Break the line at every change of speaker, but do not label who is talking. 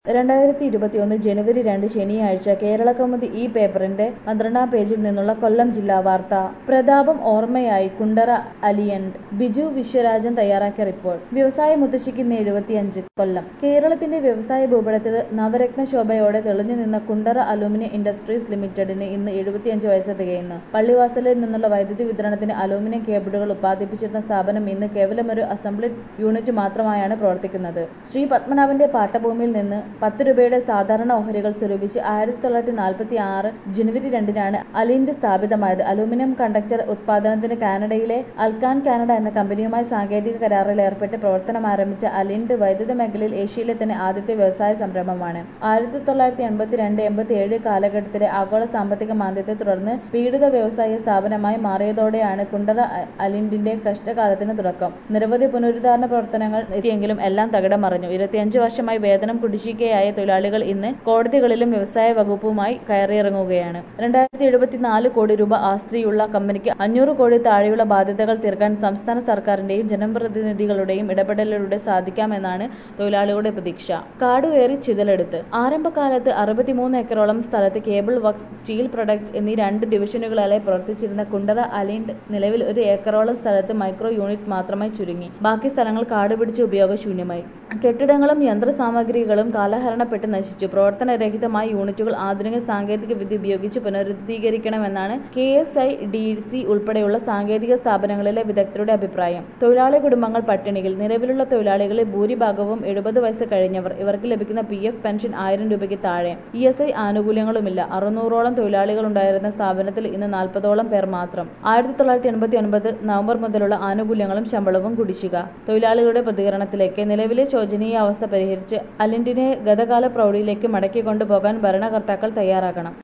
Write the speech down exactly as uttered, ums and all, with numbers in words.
രണ്ടായിരത്തി ഇരുപത്തിയൊന്ന് ജനുവരി രണ്ട് ശനിയാഴ്ച കേരളകൗമുദി ഈ പേപ്പറിന്റെ പന്ത്രണ്ടാം പേജിൽ നിന്നുള്ള കൊല്ലം ജില്ലാ വാർത്ത. പ്രതാപം ഓർമ്മയായി കുണ്ടറ അലിയന്റ്. ബിജു വിശ്വരാജൻ തയ്യാറാക്കിയ റിപ്പോർട്ട്. വ്യവസായ മുത്തശ്ശിക്ക് ഇന്ന് എഴുപത്തിയഞ്ച്. കൊല്ലം. കേരളത്തിന്റെ വ്യവസായ ഭൂപടത്തിൽ നവരത്ന ശോഭയോടെ തെളിഞ്ഞു നിന്ന കുണ്ടറ അലൂമിനിയം ഇൻഡസ്ട്രീസ് ലിമിറ്റഡിന് ഇന്ന് എഴുപത്തിയഞ്ച് വയസ്സ് തികയുന്നു. പള്ളിവാസലിൽ നിന്നുള്ള വൈദ്യുതി വിതരണത്തിന് അലൂമിനിയം കേബിളുകൾ ഉത്പാദിപ്പിച്ചിരുന്ന സ്ഥാപനം ഇന്ന് കേവലമൊരു അസംബ്ലി യൂണിറ്റ് മാത്രമായാണ് പ്രവർത്തിക്കുന്നത്. ശ്രീ പത്മനാഭന്റെ പാട്ടഭൂമിയിൽ നിന്ന് പത്ത് രൂപയുടെ സാധാരണ ഓഹരികൾ സ്വരൂപിച്ച് ആയിരത്തി തൊള്ളായിരത്തി നാൽപ്പത്തി ആറ് ജനുവരി രണ്ടിനാണ് അലിൻഡ് സ്ഥാപിതമായത്. അലൂമിനിയം കണ്ടക്ടർ ഉത്പാദനത്തിന് കാനഡയിലെ അൽക്കാൻ കാനഡ എന്ന കമ്പനിയുമായി സാങ്കേതിക കരാറിൽ ഏർപ്പെട്ട് പ്രവർത്തനം ആരംഭിച്ച അലിൻഡ് വൈദ്യുത മേഖലയിൽ ഏഷ്യയിലെ തന്നെ ആദ്യത്തെ വ്യവസായ സംരംഭമാണ്. ആയിരത്തി തൊള്ളായിരത്തി എൺപത്തി രണ്ട് എൺപത്തി ഏഴ് കാലഘട്ടത്തിലെ ആഗോള സാമ്പത്തിക മാന്ദ്യത്തെ തുടർന്ന് പീഡിത വ്യവസായ സ്ഥാപനമായി മാറിയതോടെയാണ് കുണ്ടറ അലിൻഡിന്റെ കഷ്ടകാലത്തിന് തുടക്കം. നിരവധി പുനരുദ്ധാരണ പ്രവർത്തനങ്ങൾ എത്തിയെങ്കിലും എല്ലാം തകിടം മറിഞ്ഞു. ഇരുപത്തിയഞ്ച് വർഷമായി വേതനം കുടിശ്ശികയായ തൊഴിലാളികൾ ഇന്ന് കോടതികളിലും വ്യവസായ വകുപ്പുമായി കയറിയിറങ്ങുകയാണ്. രണ്ടായിരത്തി എഴുപത്തിനാല് കോടി രൂപ ആസ്തിയുള്ള കമ്പനിക്ക് അഞ്ഞൂറ് കോടി താഴെയുള്ള ബാധ്യതകൾ തീർക്കാൻ സംസ്ഥാന സർക്കാരിന്റെയും ജനപ്രതിനിധികളുടെയും ഇടപെടലിലൂടെ സാധിക്കാമെന്നാണ് തൊഴിലാളികളുടെ പ്രതീക്ഷ. കാടുകയറി ചിതലെടുത്ത്. ആരംഭകാലത്ത് അറുപത്തിമൂന്ന് ഏക്കറോളം സ്ഥലത്ത് കേബിൾ വർക്സ്, സ്റ്റീൽ പ്രൊഡക്ട്സ് എന്നീ രണ്ട് ഡിവിഷനുകളായി പ്രവർത്തിച്ചിരുന്ന കുണ്ടറ അലിൻഡ് നിലവിൽ ഒരു ഏക്കറോളം സ്ഥലത്ത് മൈക്രോ യൂണിറ്റ് മാത്രമായി ചുരുങ്ങി. ബാക്കി സ്ഥലങ്ങൾ കാടുപിടിച്ച് ഉപയോഗശൂന്യമായി. കെട്ടിടങ്ങളും യന്ത്രസാമഗ്രികളും കാലഹരണപ്പെട്ട് നശിച്ചു. പ്രവർത്തനരഹിതമായ യൂണിറ്റുകൾ ആധുനിക സാങ്കേതിക വിദ്യ ഉപയോഗിച്ച് പുനരുദ്ധീകരിക്കണമെന്നാണ് K S I D C ഉൾപ്പെടെയുള്ള സാങ്കേതിക സ്ഥാപനങ്ങളിലെ വിദഗ്ധരുടെ അഭിപ്രായം. തൊഴിലാളി കുടുംബങ്ങൾ പട്ടിണിയിൽ. നിലവിലുള്ള തൊഴിലാളികളിൽ ഭൂരിഭാഗവും എഴുപത് വയസ്സ് കഴിഞ്ഞവർ. ഇവർക്ക് ലഭിക്കുന്ന പി എഫ് പെൻഷൻ ആയിരം രൂപയ്ക്ക് താഴെ. ഇ എസ് ഐ ആനുകൂല്യങ്ങളുമില്ല. അറുന്നൂറോളം തൊഴിലാളികൾ ഉണ്ടായിരുന്ന സ്ഥാപനത്തിൽ ഇന്ന് നാൽപ്പതോളം പേർ മാത്രം. ആയിരത്തി തൊള്ളായിരത്തി എൺപത്തി ഒൻപത് നവംബർ മുതലുള്ള ആനുകൂല്യങ്ങളും ശമ്പളവും കുടിശ്ശിക. തൊഴിലാളികളുടെ പ്രതികരണത്തിലേക്ക്. നിലവിലെ ശോചനീയ അവസ്ഥ പരിഹരിച്ച് അലിൻഡിനെ ഗതകാല പ്രൗഢിയിലേക്ക് മടക്കിക്കൊണ്ടുപോകാൻ ഭരണകർത്താക്കൾ തയ്യാറാകണം.